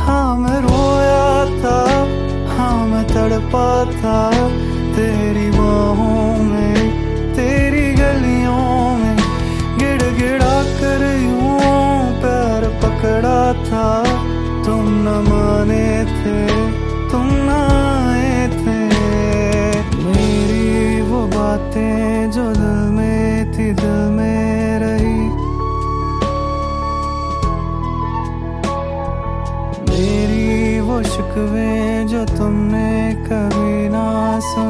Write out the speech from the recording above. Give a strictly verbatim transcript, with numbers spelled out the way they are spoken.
हाँ मैं रोया था, हाँ मैं तड़पा था तेरी बाहों में, तेरी गलियों में गिड़गिड़ा कर यूं पैर पकड़ा था। तुम न माने थे, तुम न आए थे। मेरी वो बातें जो दिल में थी दिल में रही, मेरी वो शिकवे जो तुमने कभी ना सुनी।